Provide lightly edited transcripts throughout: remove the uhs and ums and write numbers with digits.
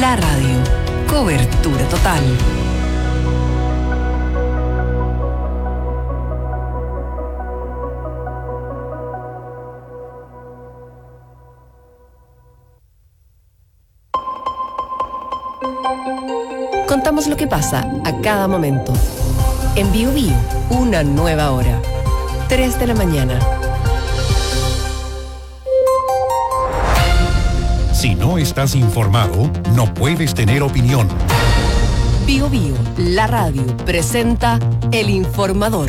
La radio. Cobertura total. Contamos lo que pasa a cada momento. En Bio Bio, una nueva hora. 3 de la mañana. Si no estás informado, no puedes tener opinión. Bio Bio, la radio, presenta El Informador.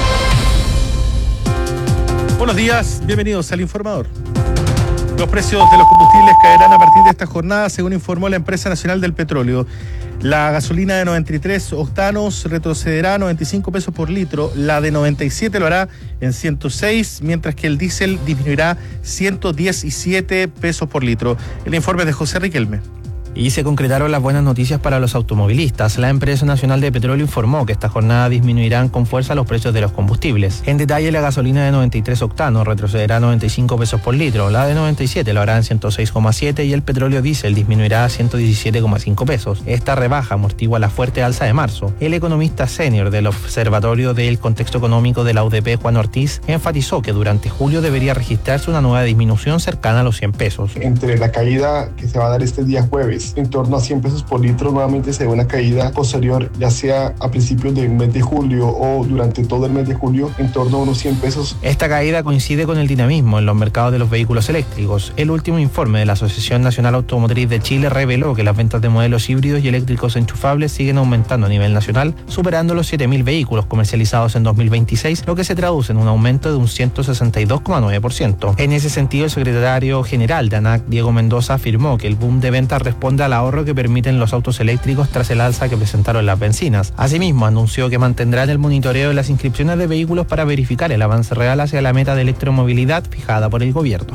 Buenos días, bienvenidos al Informador. Los precios de los combustibles caerán a partir de esta jornada, según informó la Empresa Nacional del Petróleo. La gasolina de 93 octanos retrocederá a 95 pesos por litro, la de 97 lo hará en 106, mientras que el diésel disminuirá 117 pesos por litro. El informe es de José Riquelme. Y se concretaron las buenas noticias para los automovilistas. La Empresa Nacional de Petróleo informó que esta jornada disminuirán con fuerza los precios de los combustibles. En detalle, la gasolina de 93 octanos retrocederá a 95 pesos por litro, la de 97 lo hará en 106,7 y el petróleo diésel disminuirá a 117,5 pesos. Esta rebaja amortigua la fuerte alza de marzo. El economista senior del Observatorio del Contexto Económico de la UDP, Juan Ortiz, enfatizó que durante julio debería registrarse una nueva disminución cercana a los 100 pesos. Entre la caída que se va a dar este día jueves, en torno a 100 pesos por litro, nuevamente se ve una caída posterior, ya sea a principios del mes de julio o durante todo el mes de julio, en torno a unos 100 pesos. Esta caída coincide con el dinamismo en los mercados de los vehículos eléctricos. El último informe de la Asociación Nacional Automotriz de Chile reveló que las ventas de modelos híbridos y eléctricos enchufables siguen aumentando a nivel nacional, superando los 7.000 vehículos comercializados en 2026, lo que se traduce en un aumento de un 162,9%. En ese sentido, el secretario general de ANAC, Diego Mendoza, afirmó que el boom de ventas responde al ahorro que permiten los autos eléctricos tras el alza que presentaron las bencinas. Asimismo, anunció que mantendrán el monitoreo de las inscripciones de vehículos para verificar el avance real hacia la meta de electromovilidad fijada por el gobierno.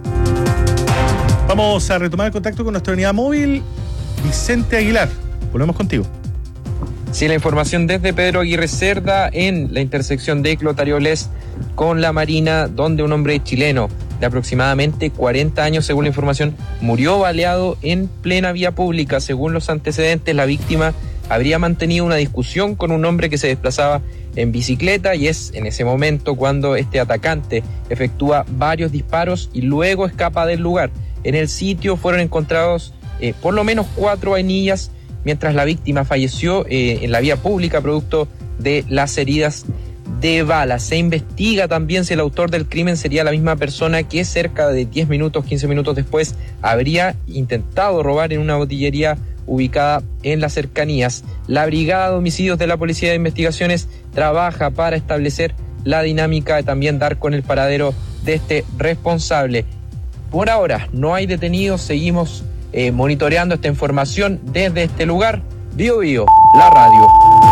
Vamos a retomar el contacto con nuestra unidad móvil, Vicente Aguilar. Volvemos contigo. Sí, la información desde Pedro Aguirre Cerda, en la intersección de Clotarioles con la Marina, donde un hombre chileno de aproximadamente 40 años, según la información, murió baleado en plena vía pública. Según los antecedentes, la víctima habría mantenido una discusión con un hombre que se desplazaba en bicicleta, y es en ese momento cuando este atacante efectúa varios disparos y luego escapa del lugar. En el sitio fueron encontrados por lo menos 4 vainillas, mientras la víctima falleció en la vía pública producto de las heridas de bala. Se investiga también si el autor del crimen sería la misma persona que cerca de 10 minutos, 15 minutos después habría intentado robar en una botillería ubicada en las cercanías. La Brigada de Homicidios de la Policía de Investigaciones trabaja para establecer la dinámica de también dar con el paradero de este responsable. Por ahora no hay detenidos, seguimos monitoreando esta información desde este lugar. Bio Bio, la radio.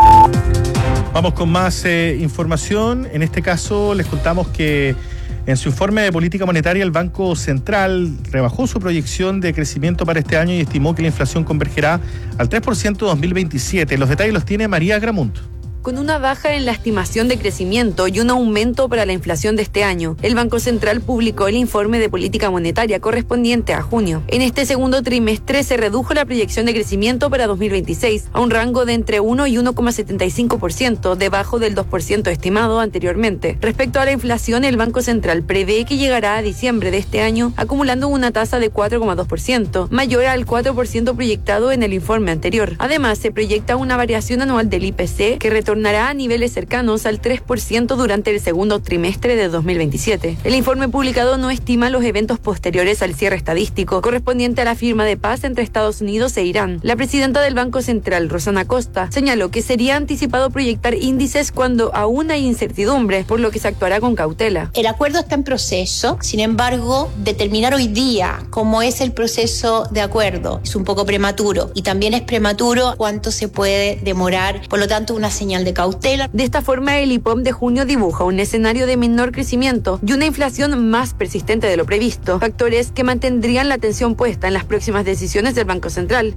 Vamos con más información. En este caso les contamos que en su informe de política monetaria el Banco Central rebajó su proyección de crecimiento para este año y estimó que la inflación convergerá al 3% en 2027. Los detalles los tiene María Gramunt. Con una baja en la estimación de crecimiento y un aumento para la inflación de este año, el Banco Central publicó el informe de política monetaria correspondiente a junio. En este segundo trimestre se redujo la proyección de crecimiento para 2026 a un rango de entre 1 y 1,75%, debajo del 2% estimado anteriormente. Respecto a la inflación, el Banco Central prevé que llegará a diciembre de este año acumulando una tasa de 4,2%, mayor al 4% proyectado en el informe anterior. Además, se proyecta una variación anual del IPC que retornará a niveles cercanos al 3% durante el segundo trimestre de 2027. El informe publicado no estima los eventos posteriores al cierre estadístico correspondiente a la firma de paz entre Estados Unidos e Irán. La presidenta del Banco Central, Rosana Costa, señaló que sería anticipado proyectar índices cuando aún hay incertidumbre, por lo que se actuará con cautela. El acuerdo está en proceso, sin embargo, determinar hoy día cómo es el proceso de acuerdo es un poco prematuro, y también es prematuro cuánto se puede demorar, por lo tanto una señal de cautela. De esta forma, el IPOM de junio dibuja un escenario de menor crecimiento y una inflación más persistente de lo previsto, factores que mantendrían la atención puesta en las próximas decisiones del Banco Central.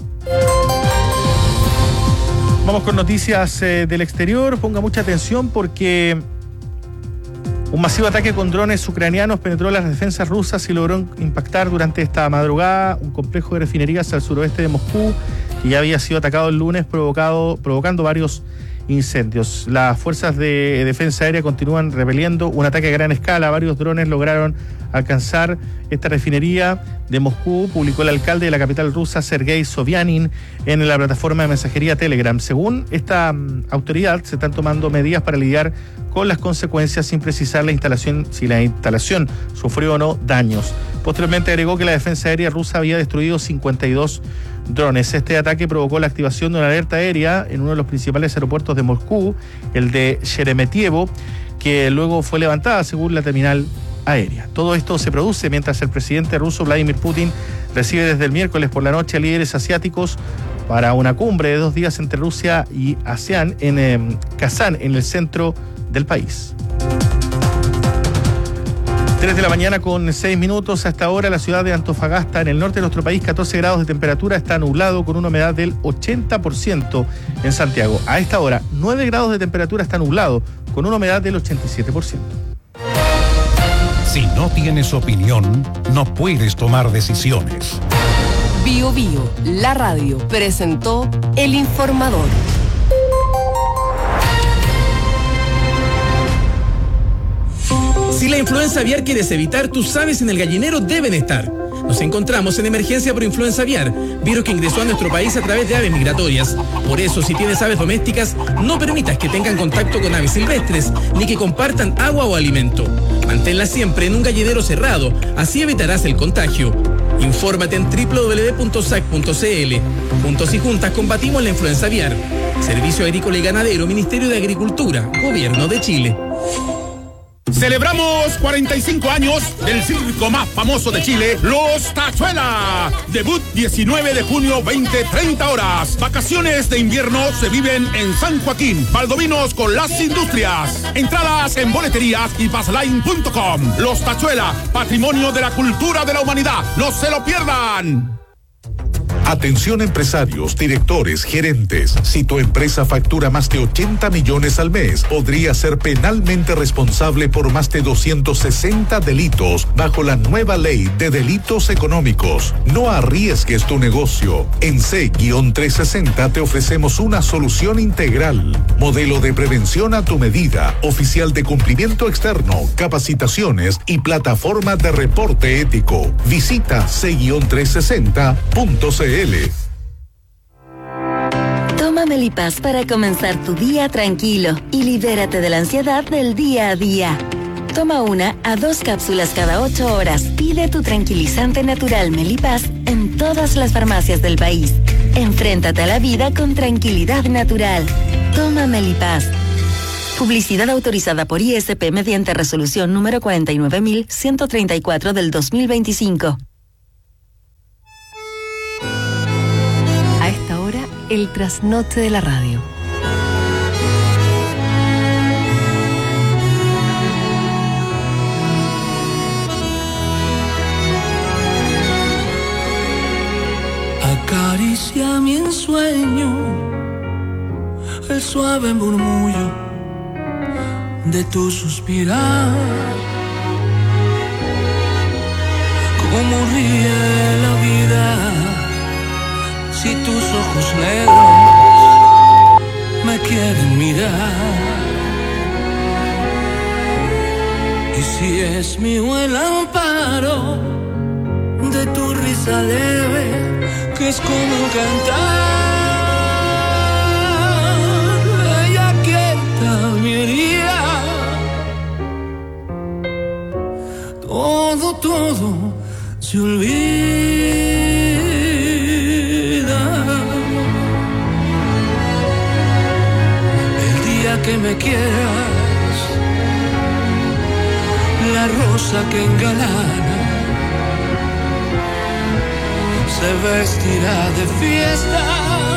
Vamos con noticias del exterior. Ponga mucha atención porque Un masivo ataque con drones ucranianos penetró las defensas rusas y logró impactar durante esta madrugada un complejo de refinerías al suroeste de Moscú, que ya había sido atacado el lunes, provocando varios incendios. Las fuerzas de defensa aérea continúan repeliendo un ataque a gran escala. Varios drones lograron alcanzar esta refinería de Moscú, publicó el alcalde de la capital rusa, Sergei Sobyanin, en la plataforma de mensajería Telegram. Según esta autoridad, se están tomando medidas para lidiar con las consecuencias sin precisar si la instalación sufrió o no daños. Posteriormente agregó que la defensa aérea rusa había destruido 52 drones. Este ataque provocó la activación de una alerta aérea en uno de los principales aeropuertos de Moscú, el de Sheremetyevo, que luego fue levantada según la terminal aérea. Todo esto se produce mientras el presidente ruso Vladimir Putin recibe desde el miércoles por la noche a líderes asiáticos para una cumbre de 2 días entre Rusia y ASEAN en Kazán, en el centro del país. 3 de la mañana con 6 minutos. Hasta ahora la ciudad de Antofagasta, en el norte de nuestro país, 14 grados de temperatura, está nublado con una humedad del 80% en Santiago. A esta hora, 9 grados de temperatura, está nublado con una humedad del 87%. Si no tienes opinión, no puedes tomar decisiones. Bio Bio, la radio, presentó El Informador. Si la influenza aviar quieres evitar, tus aves en el gallinero deben estar. Nos encontramos en emergencia por influenza aviar, virus que ingresó a nuestro país a través de aves migratorias. Por eso, si tienes aves domésticas, no permitas que tengan contacto con aves silvestres, ni que compartan agua o alimento. Manténlas siempre en un gallinero cerrado, así evitarás el contagio. Infórmate en www.sac.cl. Juntos y juntas combatimos la influenza aviar. Servicio Agrícola y Ganadero, Ministerio de Agricultura, Gobierno de Chile. Celebramos 45 años del circo más famoso de Chile, Los Tachuela. Debut 19 de junio, 20-30 horas. Vacaciones de invierno se viven en San Joaquín, Valdovinos con las Industrias. Entradas en boleterías y passline.com. Los Tachuela, patrimonio de la cultura de la humanidad. ¡No se lo pierdan! Atención empresarios, directores, gerentes. Si tu empresa factura más de 80 millones al mes, podría ser penalmente responsable por más de 260 delitos bajo la nueva ley de delitos económicos. No arriesgues tu negocio. En C-360 te ofrecemos una solución integral. Modelo de prevención a tu medida, oficial de cumplimiento externo, capacitaciones y plataforma de reporte ético. Visita C-360.cl. Toma Melipaz para comenzar tu día tranquilo y libérate de la ansiedad del día a día. Toma 1 a 2 cápsulas cada 8 horas. Pide tu tranquilizante natural Melipaz en todas las farmacias del país. Enfréntate a la vida con tranquilidad natural. Toma Melipaz. Publicidad autorizada por ISP mediante resolución número 49.134 del 2025. A esta hora, el trasnoche de la radio. Acaricia mi ensueño, el suave murmullo de tu suspirar. Cómo ríe la vida si tus ojos negros me quieren mirar. Y si es mío el amparo de tu risa leve, que es como cantar, ella quieta mi herida. Todo se olvida. El día que me quieras, la rosa que engalana se vestirá de fiesta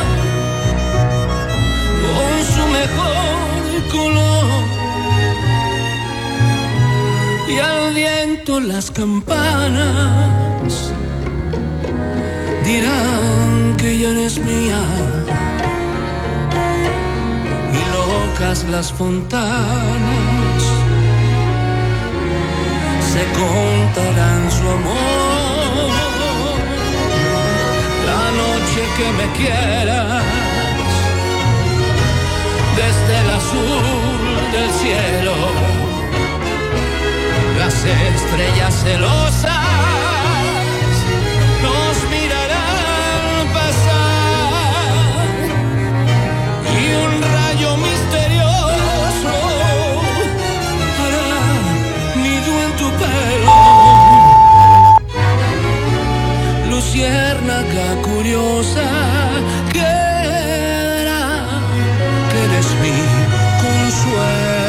con su mejor color, y al viento las campanas dirán que ya no es mía, y locas las fontanas se contarán su amor. La noche que me quieras, desde el azul del cielo, las estrellas celosas nos mirarán pasar y un rayo misterioso hará nido en tu pelo. Luciérnaga curiosa que verá que eres mi consuelo.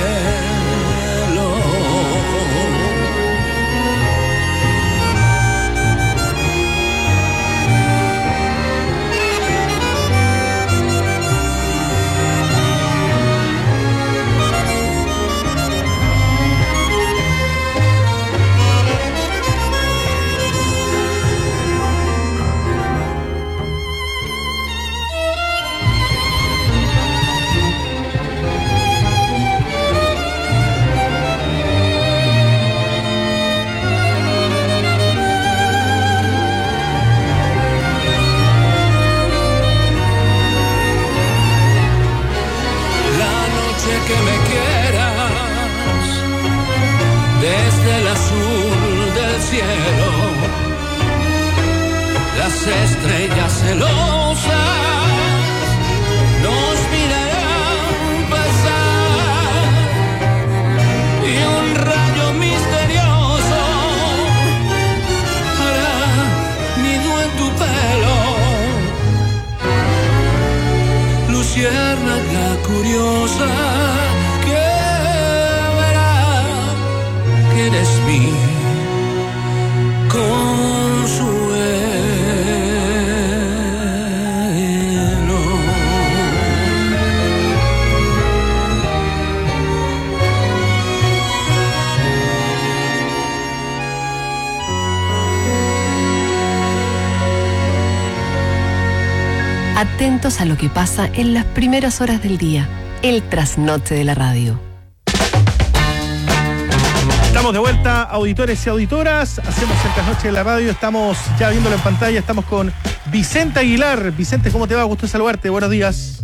Que me quieras, desde el azul del cielo, las estrellas celosas nos mirarán pasar y un rayo misterioso hará nido en tu pelo. Luciérnaga curiosa que verá que eres mi consuelo. Atentos a lo que pasa en las primeras horas del día. El trasnoche de la radio. Estamos de vuelta, auditores y auditoras. Hacemos el trasnoche de la radio. Estamos ya viéndolo en pantalla. Estamos con Vicente Aguilar. Vicente, ¿cómo te va? Gusto saludarte. Buenos días.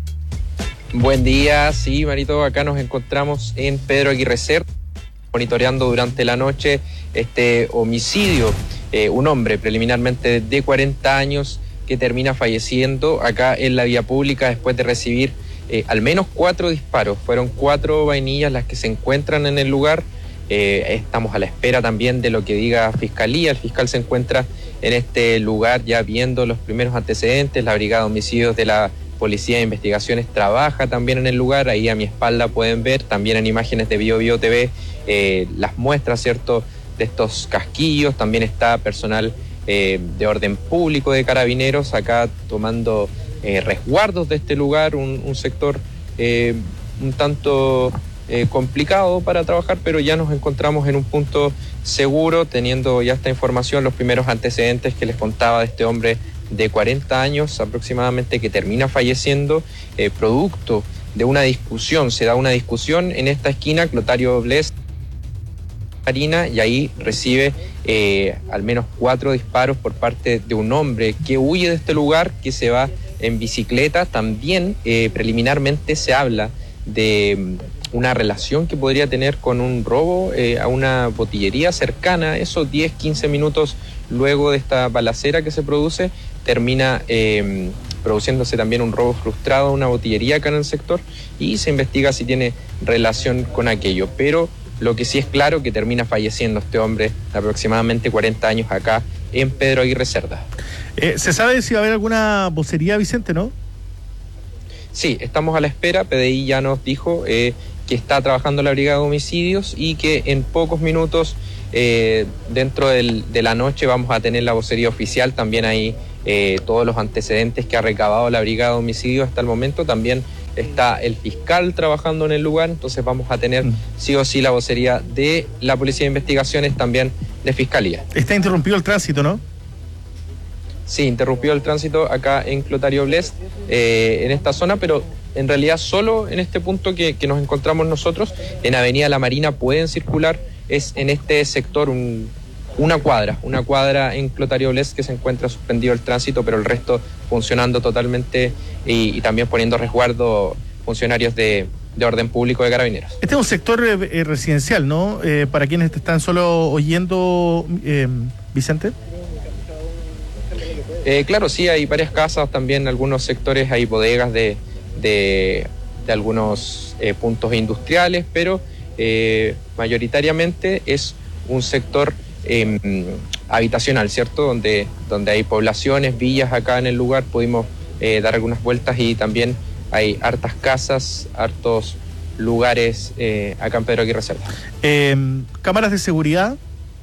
Buen día. Sí, Marito, acá nos encontramos en Pedro Aguirre Cerda, monitoreando durante la noche este homicidio. Un hombre preliminarmente de 40 años que termina falleciendo acá en la vía pública después de recibir al menos 4 disparos. Fueron 4 vainillas las que se encuentran en el lugar. Estamos a la espera también de lo que diga Fiscalía. El fiscal se encuentra en este lugar ya viendo los primeros antecedentes. La Brigada de Homicidios de la Policía de Investigaciones trabaja también en el lugar. Ahí a mi espalda pueden ver también en imágenes de BioBio TV las muestras, ¿cierto?, de estos casquillos. También está personal de orden público de Carabineros acá tomando resguardos de este lugar, un sector un tanto complicado para trabajar, pero ya nos encontramos en un punto seguro, teniendo ya esta información, los primeros antecedentes que les contaba de este hombre de 40 años aproximadamente que termina falleciendo producto de una discusión. Se da una discusión en esta esquina, Clotario Bles Marina, y ahí recibe al menos 4 disparos por parte de un hombre que huye de este lugar, que se va en bicicleta. También preliminarmente se habla de una relación que podría tener con un robo a una botillería cercana. Eso 10-15 minutos luego de esta balacera que se produce, termina produciéndose también un robo frustrado a una botillería acá en el sector, y se investiga si tiene relación con aquello. Pero lo que sí es claro que termina falleciendo este hombre de aproximadamente 40 años acá en Pedro Aguirre Cerda. ¿Se sabe si va a haber alguna vocería, Vicente, no? Sí, estamos a la espera. PDI ya nos dijo que está trabajando la Brigada de Homicidios y que en pocos minutos, dentro de la noche, vamos a tener la vocería oficial. También ahí todos los antecedentes que ha recabado la Brigada de Homicidios hasta el momento. También está el fiscal trabajando en el lugar, entonces vamos a tener sí o sí la vocería de la Policía de Investigaciones, también de Fiscalía. Está interrumpido el tránsito, ¿no? Sí, interrumpió el tránsito acá en Clotario Bles, en esta zona, pero en realidad solo en este punto que nos encontramos nosotros. En Avenida La Marina pueden circular es en este sector una cuadra en Clotario Bles que se encuentra suspendido el tránsito, pero el resto funcionando totalmente y también poniendo resguardo funcionarios de orden público de Carabineros. Este es un sector residencial, ¿no? Para quienes te están solo oyendo, Vicente. Claro, sí, hay varias casas, también algunos sectores, hay bodegas de algunos puntos industriales, pero mayoritariamente es un sector habitacional, ¿cierto? Donde hay poblaciones, villas acá en el lugar, pudimos dar algunas vueltas y también hay hartas casas, hartos lugares acá en Pedro Aguirre Cerda. ¿Cámaras de seguridad?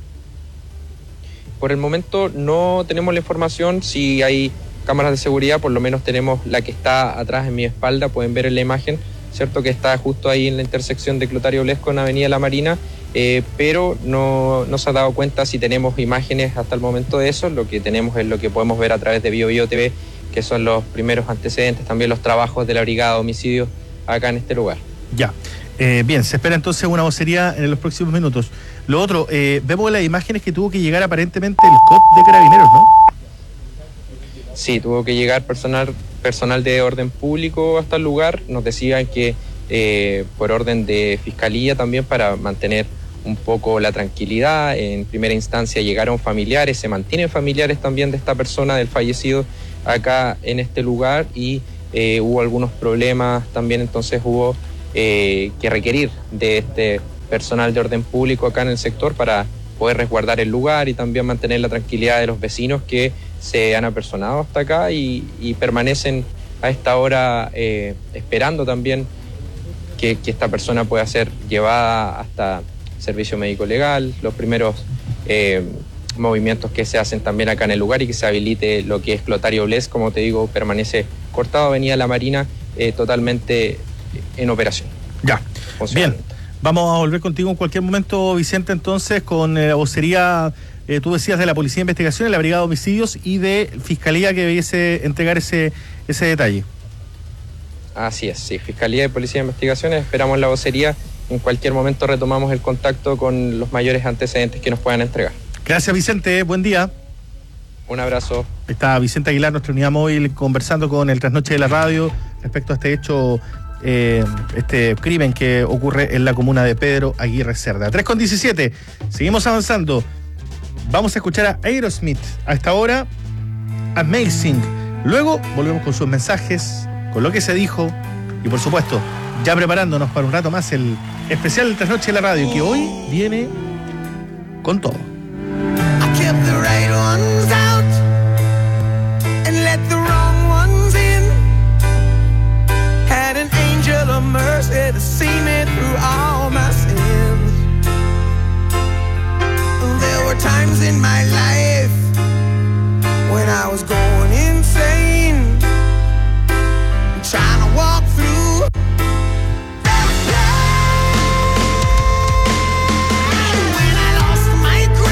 Por el momento no tenemos la información. Si hay cámaras de seguridad, por lo menos tenemos la que está atrás en mi espalda, pueden ver en la imagen, ¿cierto? Que está justo ahí en la intersección de Clotario Bles con Avenida La Marina, pero no se ha dado cuenta si tenemos imágenes hasta el momento de eso. Lo que tenemos es lo que podemos ver a través de BioBio TV, que son los primeros antecedentes, también los trabajos de la Brigada de Homicidios acá en este lugar. Ya. Bien, se espera entonces una vocería en los próximos minutos. Lo otro, vemos las imágenes que tuvo que llegar aparentemente el COP de Carabineros, ¿no? Sí, tuvo que llegar personal de orden público hasta el lugar. Nos decían que por orden de Fiscalía también, para mantener un poco la tranquilidad. En primera instancia llegaron familiares, se mantienen familiares también de esta persona, del fallecido, acá en este lugar, y hubo algunos problemas también, entonces hubo que requerir de este personal de orden público acá en el sector para poder resguardar el lugar y también mantener la tranquilidad de los vecinos que se han apersonado hasta acá y permanecen a esta hora esperando también que esta persona pueda ser llevada hasta servicio médico legal, los primeros movimientos que se hacen también acá en el lugar y que se habilite lo que es Clotario Bles, como te digo, permanece cortado, Avenida La Marina totalmente en operación. Ya, bien, vamos a volver contigo en cualquier momento, Vicente, entonces, con la vocería, tú decías, de la Policía de Investigaciones, la Brigada de Homicidios y de Fiscalía, que debiese entregar ese detalle. Así es, sí, Fiscalía y Policía de Investigaciones, esperamos la vocería, en cualquier momento retomamos el contacto con los mayores antecedentes que nos puedan entregar. Gracias, Vicente, buen día. Un abrazo. Está Vicente Aguilar, nuestra unidad móvil, conversando con el Trasnoche de la Radio respecto a este hecho, este crimen que ocurre en la comuna de Pedro Aguirre Cerda. 3:17, seguimos avanzando. Vamos a escuchar a Aerosmith a esta hora, Amazing. Luego volvemos con sus mensajes, con lo que se dijo y, por supuesto, ya preparándonos para un rato más el especial del Trasnoche de la Radio, que hoy viene con todo. Mercy to see me through all my sins. There were times in my life when I was going insane, trying to walk through that pain. When I lost my grip,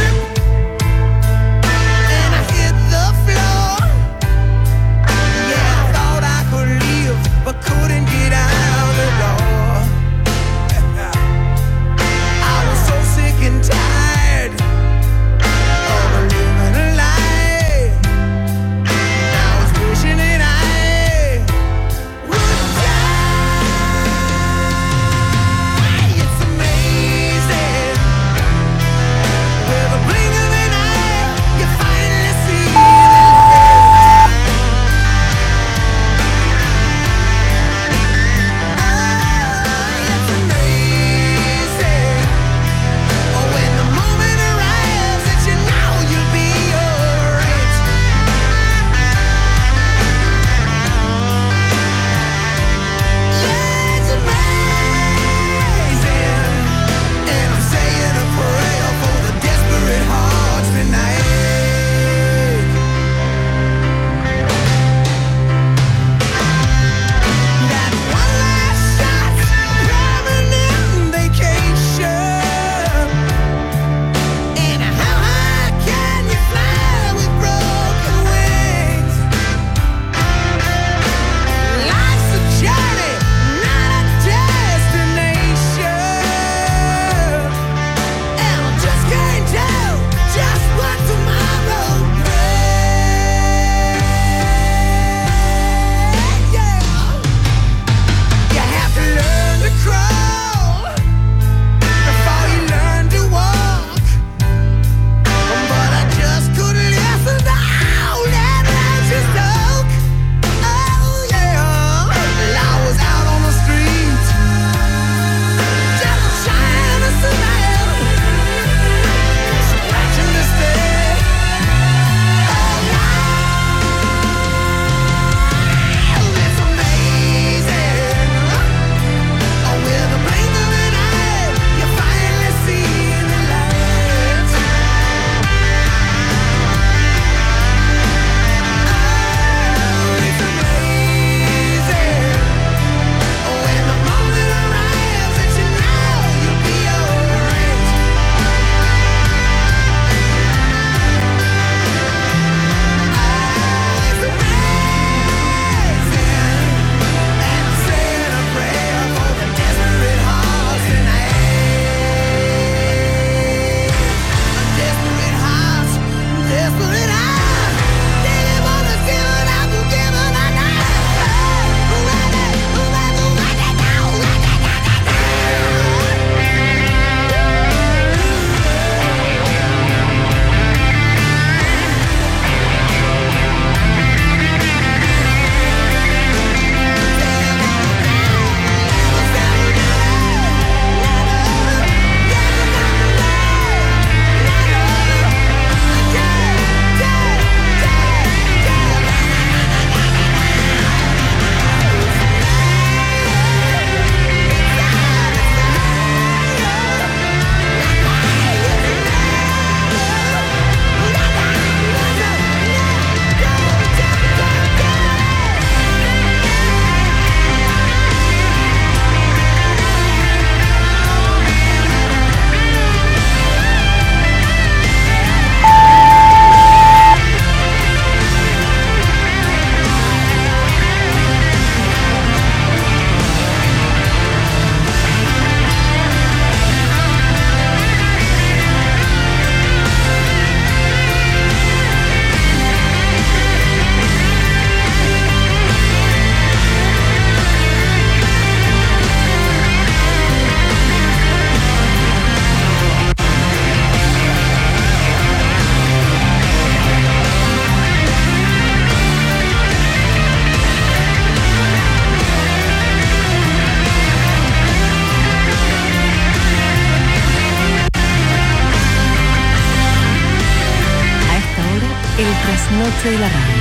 trasnoche de la radio.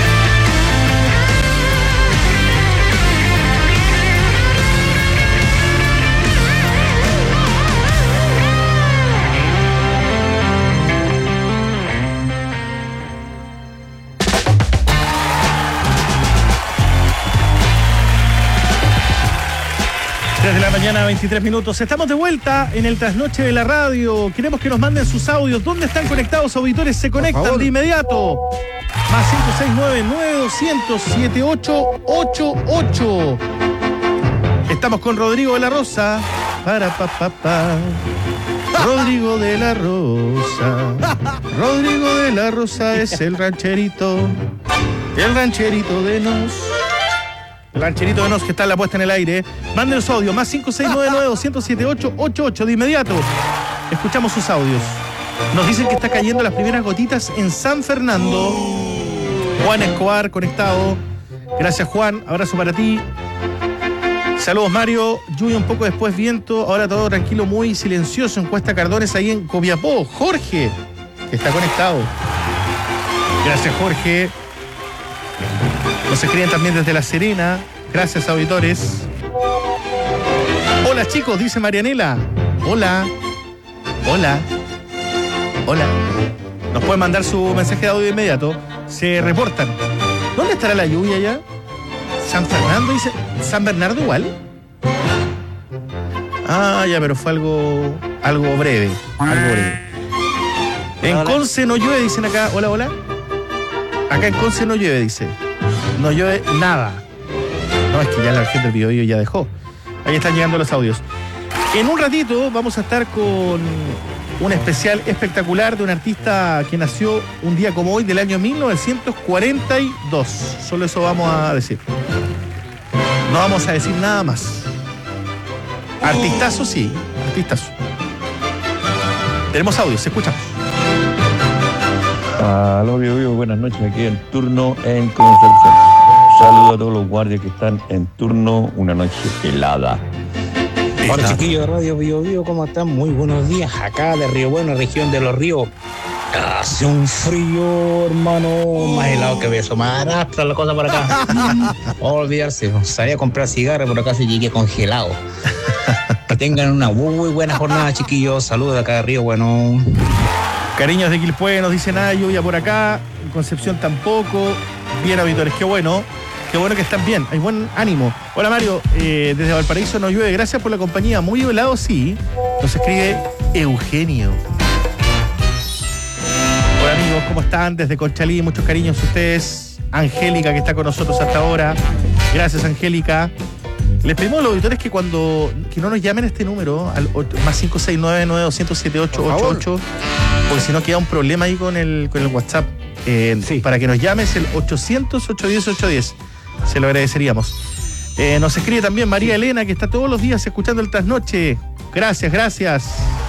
Desde la mañana, 23 minutos. Estamos de vuelta en el trasnoche de la radio. Queremos que nos manden sus audios. ¿Dónde están conectados, auditores? Se conectan de inmediato. Más 569-900-7888. Estamos con Rodrigo de la Rosa. Rodrigo de la Rosa. Rodrigo de la Rosa es el rancherito. El rancherito de Nos. El rancherito de Nos que está en la puesta en el aire. Manden su audio, más 569-900-7888. De inmediato, escuchamos sus audios. Nos dicen que está cayendo las primeras gotitas en San Fernando. Juan Escobar, conectado. Gracias, Juan. Abrazo para ti. Saludos, Mario. Lluvia un poco después, viento. Ahora todo tranquilo, muy silencioso en Cuesta Cardones, ahí en Copiapó. Jorge, que está conectado. Gracias, Jorge. Nos escriben también desde La Serena. Gracias, auditores. Hola, chicos, dice Marianela. Hola. Hola. Hola. Nos pueden mandar su mensaje de audio de inmediato. Se reportan. ¿Dónde estará la lluvia ya? ¿San Fernando? Dice. ¿San Bernardo igual? Ah, ya, pero fue algo breve. Algo breve. En Conce no llueve, dicen acá. Hola, hola. Acá en Conce no llueve, dice. No llueve nada. No, es que ya la gente del Biobío ya dejó. Ahí están llegando los audios. En un ratito vamos a estar con un especial espectacular de un artista que nació un día como hoy del año 1942. Solo eso vamos a decir. No vamos a decir nada más. Artistazo, sí. Artistazo. Tenemos audios, escuchamos. Aló, Biobío, buenas noches, aquí en turno en Concepción. Saludos a todos los guardias que están en turno, una noche helada. Hola, chiquillos de Radio Biobío, ¿cómo están? Muy buenos días, acá de Río Bueno, región de Los Ríos. Hace un frío, hermano, más helado que beso, más arrastra la cosa por acá. Olvidarse, salí a comprar cigarros, por acá se llegué congelado. Que tengan una muy buena jornada, chiquillos. Saludos de acá de Río Bueno. Cariños de Quilpué, nos dicen nada, lluvia por acá. En Concepción tampoco. Bien, auditores, qué bueno. Qué bueno que están bien, hay buen ánimo. Hola, Mario, desde Valparaíso no llueve. Gracias por la compañía, muy helado, sí. Nos escribe Eugenio. Hola, amigos, ¿cómo están? Desde Conchalí, muchos cariños a ustedes. Angélica, que está con nosotros hasta ahora. Gracias, Angélica. Les pedimos a los auditores que que no nos llamen a este número, al más 569-900-7888, porque si no queda un problema ahí con el WhatsApp. Sí. Para que nos llames el 800-810-810. Se lo agradeceríamos. Nos escribe también María Elena, que está todos los días escuchando el trasnoche. Gracias, gracias.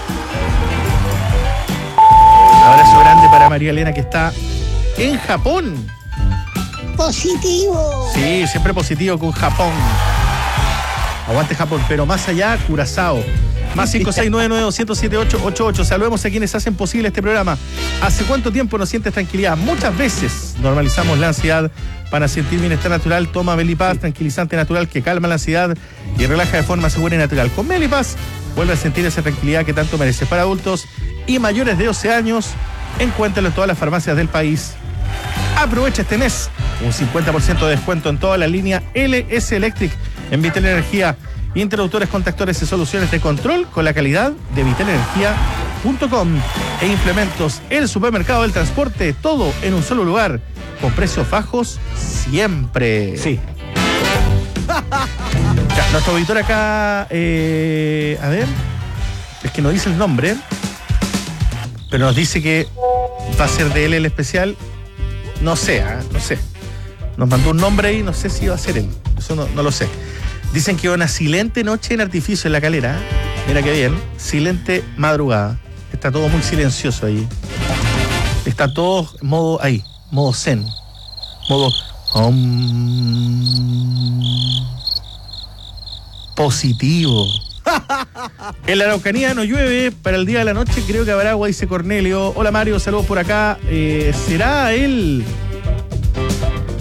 Abrazo grande para María Elena, que está en Japón. Positivo. Sí, siempre positivo con Japón. Aguante Japón, pero más allá, Curazao. Más 569-900-7888. Saludemos a quienes hacen posible este programa. ¿Hace cuánto tiempo no sientes tranquilidad? Muchas veces normalizamos la ansiedad para sentir bienestar natural. Toma Melipaz, tranquilizante natural que calma la ansiedad y relaja de forma segura y natural. Con Melipaz vuelve a sentir esa tranquilidad que tanto mereces. Para adultos y mayores de 12 años, encuéntralo en todas las farmacias del país. Aprovecha este mes un 50% de descuento en toda la línea LS Electric en Vital Energía. Interruptores, contactores y soluciones de control con la calidad de vitalenergia.com. E implementos, el supermercado del transporte, todo en un solo lugar, con precios bajos siempre. Sí. Ya, nuestro auditor acá, a ver, es que no dice el nombre, pero nos dice que va a ser de él el especial. No sé, no sé. Nos mandó un nombre ahí, no sé si va a ser él. Eso no lo sé. Dicen que una silente noche en Artificio en La Calera. Mira qué bien. Silente madrugada. Está todo muy silencioso ahí. Está todo en modo ahí. Modo zen. Modo positivo. En la Araucanía no llueve. Para el día de la noche creo que habrá agua, dice Cornelio. Hola, Mario, saludos por acá. ¿Será él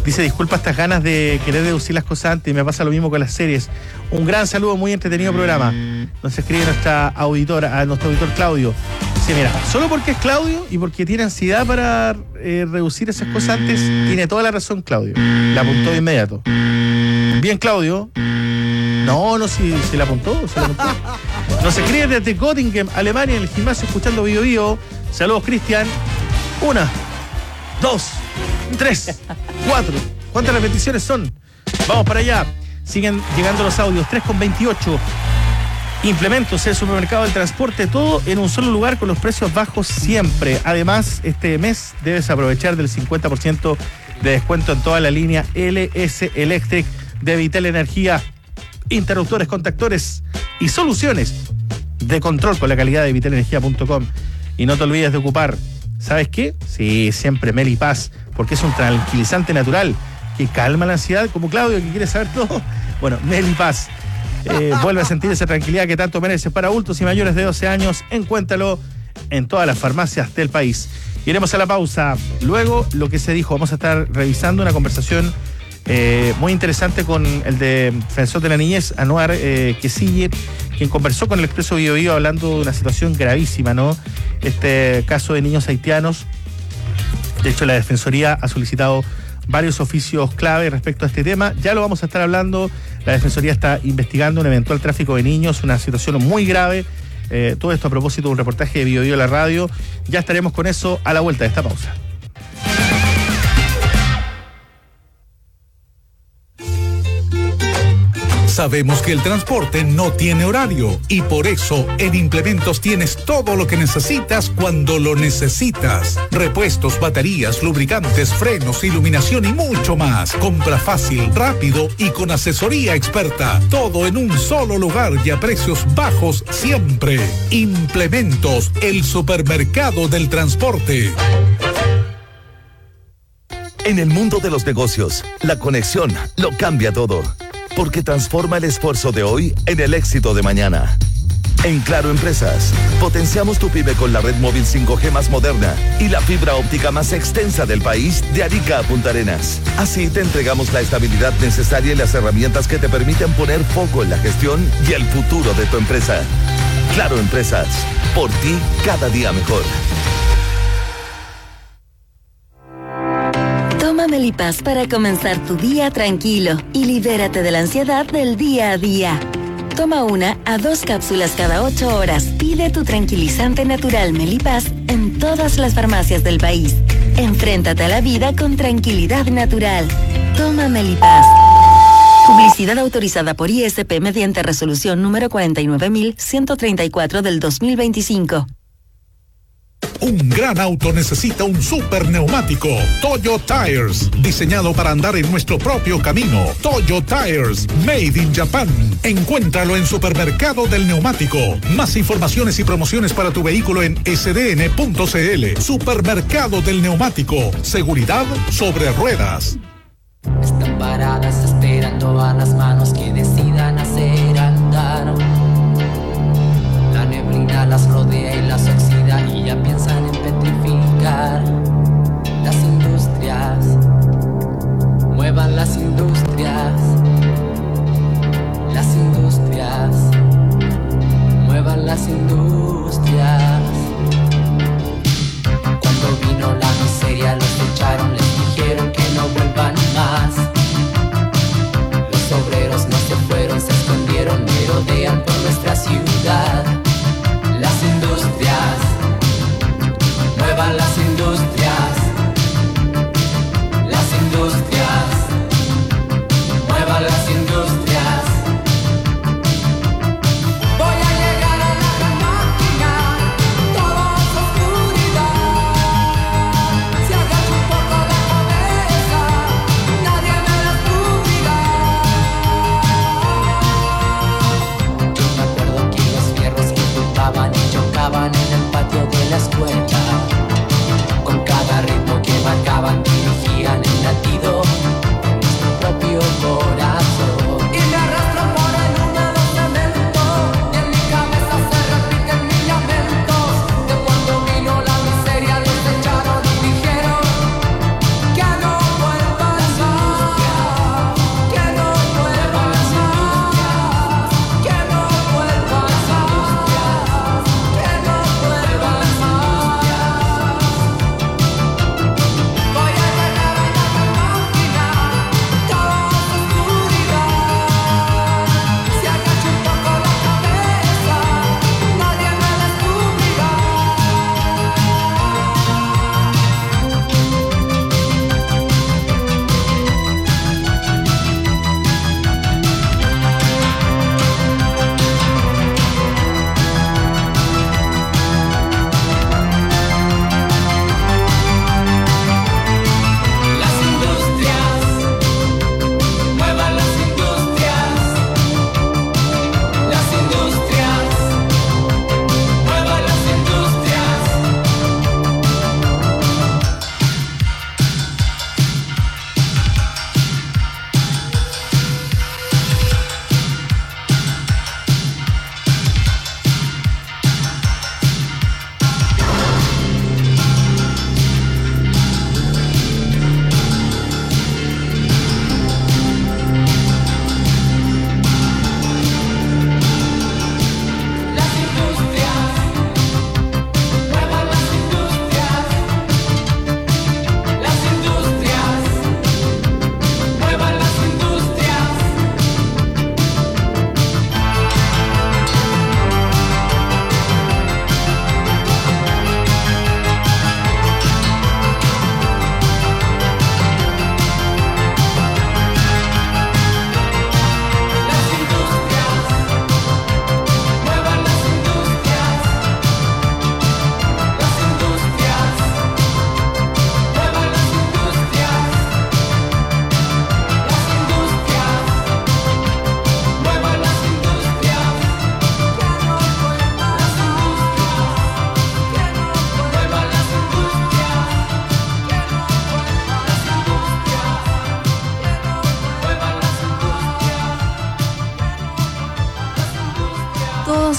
Dice, disculpa estas ganas de querer deducir las cosas antes, y me pasa lo mismo con las series. Un gran saludo, muy entretenido programa. Nos escribe nuestra auditora, nuestro auditor Claudio. Dice, mira, solo porque es Claudio y porque tiene ansiedad para reducir esas cosas antes, tiene toda la razón Claudio. La apuntó de inmediato. Bien, Claudio. No, si la apuntó. Nos escribe desde Göttingen, Alemania, en el gimnasio, escuchando Bio Bio. Saludos, Cristian. 1, 2, 3, 4. ¿Cuántas repeticiones son? Vamos para allá. Siguen llegando los audios. 3,28. Implementos, el supermercado del transporte, todo en un solo lugar con los precios bajos siempre. Además, este mes debes aprovechar del 50% de descuento en toda la línea LS Electric de Vitel Energía. Interruptores, contactores y soluciones de control con la calidad de vitelenergia.com. Y no te olvides de ocupar, ¿sabes qué? Sí, siempre Melipaz, porque es un tranquilizante natural que calma la ansiedad, como Claudio, que quiere saber todo. Bueno, Melipaz. Vuelve a sentir esa tranquilidad que tanto mereces. Para adultos y mayores de 12 años, encuéntralo en todas las farmacias del país. Iremos a la pausa. Luego, lo que se dijo, vamos a estar revisando una conversación muy interesante con el defensor de la niñez, Anuar Quesille, quien conversó con el Expreso Bio Bio hablando de una situación gravísima, ¿no? Este caso de niños haitianos. De hecho, la Defensoría ha solicitado varios oficios clave respecto a este tema. Ya lo vamos a estar hablando. La Defensoría está investigando un eventual tráfico de niños, una situación muy grave. Todo esto a propósito de un reportaje de Bio Bio La Radio. Ya estaremos con eso a la vuelta de esta pausa. Sabemos que el transporte no tiene horario y por eso en Implementos tienes todo lo que necesitas cuando lo necesitas. Repuestos, baterías, lubricantes, frenos, iluminación y mucho más. Compra fácil, rápido y con asesoría experta. Todo en un solo lugar y a precios bajos siempre. Implementos, el supermercado del transporte. En el mundo de los negocios, la conexión lo cambia todo. Porque transforma el esfuerzo de hoy en el éxito de mañana. En Claro Empresas, potenciamos tu pyme con la red móvil 5G más moderna y la fibra óptica más extensa del país de Arica a Punta Arenas. Así te entregamos la estabilidad necesaria y las herramientas que te permiten poner foco en la gestión y el futuro de tu empresa. Claro Empresas, por ti cada día mejor. Toma Melipaz para comenzar tu día tranquilo y libérate de la ansiedad del día a día. Toma 1 a 2 cápsulas cada 8 horas. Pide tu tranquilizante natural Melipaz en todas las farmacias del país. Enfréntate a la vida con tranquilidad natural. Toma Melipaz. Publicidad autorizada por ISP mediante resolución número 49.134 del 2025. Un gran auto necesita un super neumático. Toyo Tires, diseñado para andar en nuestro propio camino. Toyo Tires, made in Japan. Encuéntralo en Supermercado del Neumático. Más informaciones y promociones para tu vehículo en sdn.cl. Supermercado del Neumático. Seguridad sobre ruedas. Están paradas esperando a las manos que decidan hacer andar. La neblina las rodea y las oxida y ya piensan en petrificar. Las industrias, muevan las industrias. Las industrias, muevan las industrias. Cuando vino la miseria los echaron, les dijeron que no vuelvan más. Los obreros no se fueron, se escondieron, merodean por nuestra ciudad. Las industrias, muevan las industrias. Las industrias, muevan las industrias. Voy a llegar a la máquina, todo es oscuridad. Si agacho un poco la cabeza, nadie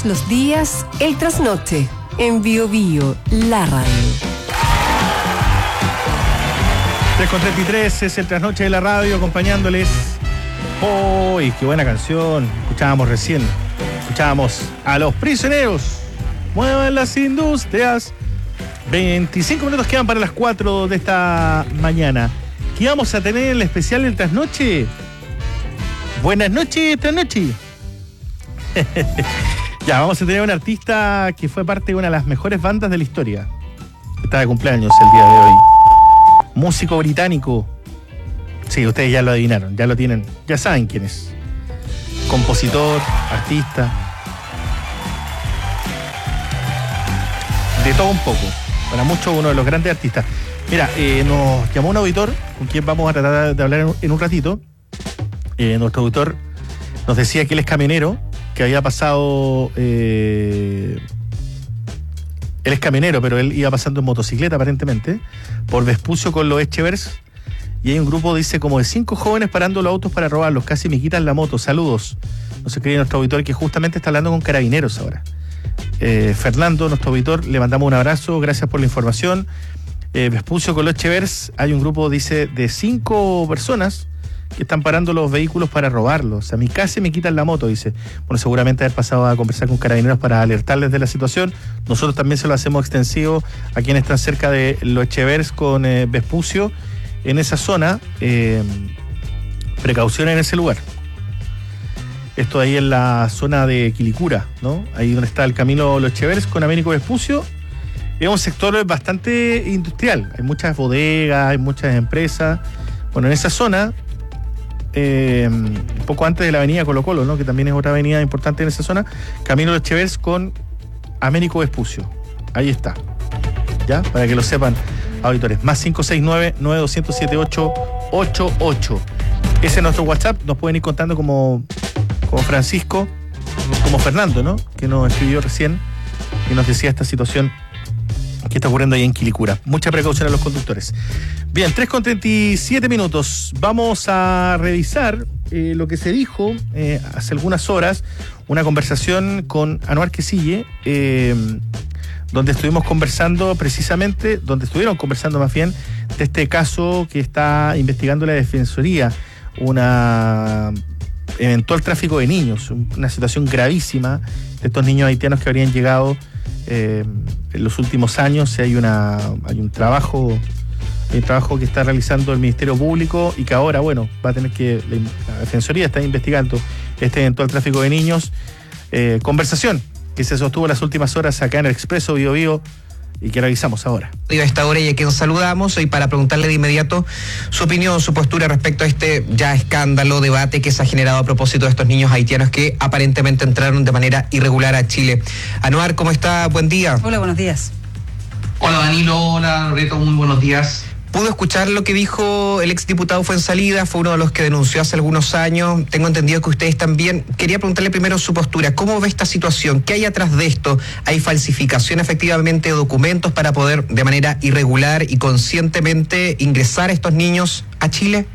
los días, el trasnoche, en Bio Bio, la radio. 3:33 es el trasnoche de la radio, acompañándoles. ¡Uy, qué buena canción! Escuchábamos recién. Escuchábamos a Los Prisioneros. Muevan las industrias. 25 minutos quedan para las 4 de esta mañana. ¿Qué vamos a tener en el especial del trasnoche? Buenas noches, trasnoche. Ya, vamos a tener un artista que fue parte de una de las mejores bandas de la historia. Está de cumpleaños el día de hoy. Músico británico. Sí, ustedes ya lo adivinaron, ya lo tienen, ya saben quién es. Compositor, artista. De todo un poco. Para muchos, uno de los grandes artistas. Mira, nos llamó un auditor con quien vamos a tratar de hablar en un ratito. Nuestro auditor nos decía que él es camionero, que había pasado... él es camionero, pero él iba pasando en motocicleta aparentemente, por Vespucio con los Echevers, y hay un grupo, dice, como de 5 jóvenes parando los autos para robarlos, casi me quitan la moto, saludos. No se cree nuestro auditor que justamente está hablando con carabineros ahora. Fernando, nuestro auditor, le mandamos un abrazo, gracias por la información. Vespucio con los Echevers, hay un grupo, dice, de 5 personas que están parando los vehículos para robarlos. A mí casi me quitan la moto, dice. Bueno, seguramente haber pasado a conversar con carabineros para alertarles de la situación. Nosotros también se lo hacemos extensivo a quienes están cerca de los Echevers con Vespucio. En esa zona, precaución en ese lugar. Esto ahí en la zona de Quilicura, ¿no? Ahí donde está el camino Los Echevers con Américo Vespucio. Es un sector bastante industrial. Hay muchas bodegas, hay muchas empresas. Bueno, en esa zona... un poco antes de la avenida Colo Colo, ¿no? Que también es otra avenida importante en esa zona, camino de Echevers con Américo Vespucio. Ahí está. ¿Ya? Para que lo sepan, auditores. Más 569-9207-888. Ese es nuestro WhatsApp. Nos pueden ir contando como Francisco, como Fernando, ¿no? Que nos escribió recién y nos decía esta situación que está ocurriendo ahí en Quilicura. Mucha precaución a los conductores. Bien, 3:37 minutos. Vamos a revisar lo que se dijo hace algunas horas, una conversación con Anuar Quisille, donde estuvieron conversando más bien, de este caso que está investigando la Defensoría, una eventual tráfico de niños, una situación gravísima de estos niños haitianos que habrían llegado en los últimos años. Hay un trabajo que está realizando el Ministerio Público y que ahora, bueno, va a tener que, la Defensoría está investigando este eventual tráfico de niños. Conversación que se sostuvo las últimas horas acá en el Expreso Bio Bio y que revisamos ahora. A esta hora y a quien saludamos hoy para preguntarle de inmediato su opinión, su postura respecto a este ya escándalo, debate que se ha generado a propósito de estos niños haitianos que aparentemente entraron de manera irregular a Chile. Anuar, ¿cómo está? Buen día. Hola, buenos días. Hola Danilo, hola Loreto, muy buenos días. ¿Pudo escuchar lo que dijo el exdiputado Fuenzalida? Fue uno de los que denunció hace algunos años. Tengo entendido que ustedes también. Quería preguntarle primero su postura. ¿Cómo ve esta situación? ¿Qué hay atrás de esto? ¿Hay falsificación efectivamente de documentos para poder de manera irregular y conscientemente ingresar a estos niños a Chile?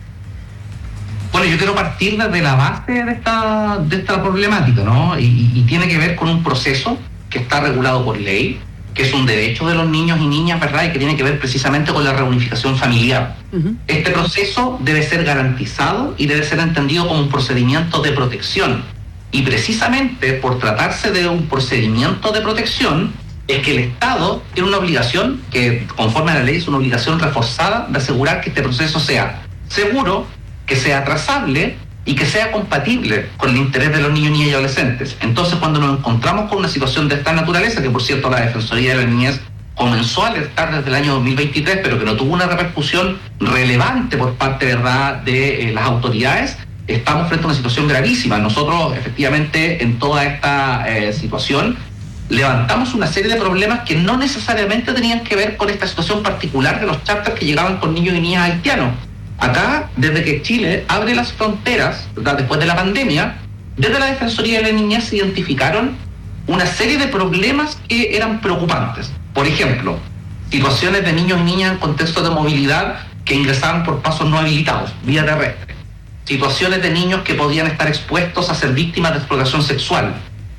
Bueno, yo quiero partir desde la base de esta problemática, ¿no? Y tiene que ver con un proceso que está regulado por ley, que es un derecho de los niños y niñas, ¿verdad? Y que tiene que ver precisamente con la reunificación familiar. Este proceso debe ser garantizado y debe ser entendido como un procedimiento de protección. Y precisamente por tratarse de un procedimiento de protección, es que el Estado tiene una obligación, que conforme a la ley es una obligación reforzada, de asegurar que este proceso sea seguro, que sea trazable y que sea compatible con el interés de los niños, niñas y adolescentes. Entonces, cuando nos encontramos con una situación de esta naturaleza, que por cierto la Defensoría de la Niñez comenzó a alertar desde el año 2023, pero que no tuvo una repercusión relevante por parte, ¿verdad?, de las autoridades, estamos frente a una situación gravísima. Nosotros, efectivamente, en toda esta situación, levantamos una serie de problemas que no necesariamente tenían que ver con esta situación particular de los charters que llegaban con niños y niñas haitianos. Acá, desde que Chile abre las fronteras, ¿verdad?, después de la pandemia, desde la Defensoría de la Niñez se identificaron una serie de problemas que eran preocupantes. Por ejemplo, situaciones de niños y niñas en contexto de movilidad que ingresaban por pasos no habilitados, vía terrestre. Situaciones de niños que podían estar expuestos a ser víctimas de explotación sexual.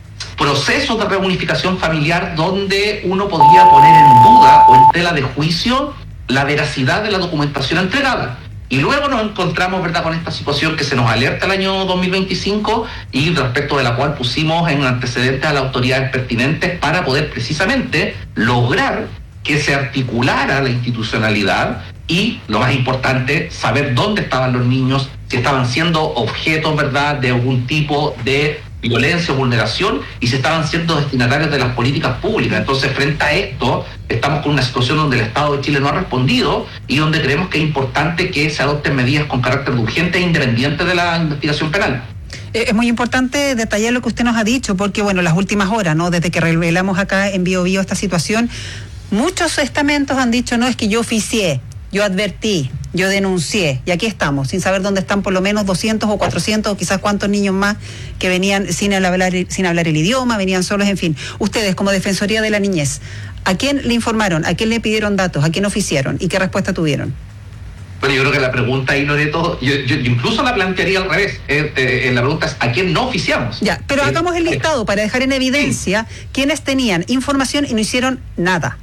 procesos de reunificación familiar donde uno podía poner en duda o en tela de juicio la veracidad de la documentación entregada. Y luego nos encontramos, ¿verdad?, con esta situación que se nos alerta el año 2025 y respecto de la cual pusimos en antecedentes a las autoridades pertinentes para poder precisamente lograr que se articulara la institucionalidad y, lo más importante, saber dónde estaban los niños, si estaban siendo objetos, ¿verdad?, de algún tipo de violencia o vulneración y si estaban siendo destinatarios de las políticas públicas. Entonces, frente a esto, estamos con una situación donde el Estado de Chile no ha respondido y donde creemos que es importante que se adopten medidas con carácter urgente e independiente de la investigación penal. Es muy importante detallar lo que usted nos ha dicho, porque, bueno, las últimas horas, ¿no?, desde que revelamos acá en Bio Bio esta situación, muchos estamentos han dicho, no, es que yo oficié, yo advertí, yo denuncié, y aquí estamos, sin saber dónde están por lo menos 200 o 400 o quizás cuántos niños más que venían sin hablar el idioma, venían solos, en fin. Ustedes, como Defensoría de la Niñez, ¿a quién le informaron? ¿A quién le pidieron datos? ¿A quién oficiaron? ¿Y qué respuesta tuvieron? Bueno, yo creo que la pregunta ahí, Loreto, yo incluso la plantearía al revés. La pregunta es, ¿a quién no oficiamos? Ya, pero hagamos el listado para dejar en evidencia quiénes tenían información y no hicieron nada.